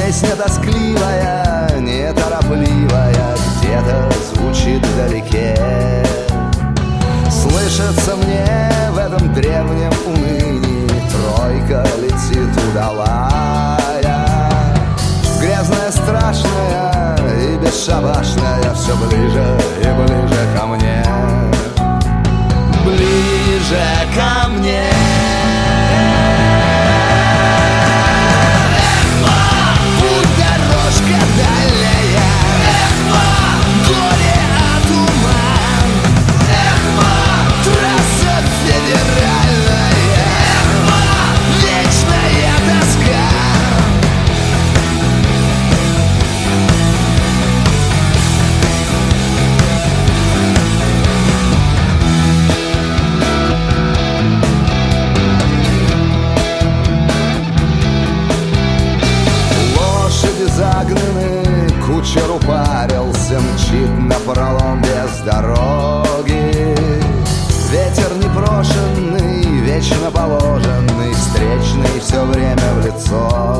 Песня тоскливая, неторопливая, где-то звучит вдалеке. Слышится мне в этом древнем унынии тройка летит удалая, грязная, страшная и бесшабашная, все ближе и ближе ко мне, ближе ко мне. Загнанный кучер упарился, мчит напролом без дороги. Ветер непрошенный, вечно положенный, встречный все время в лицо.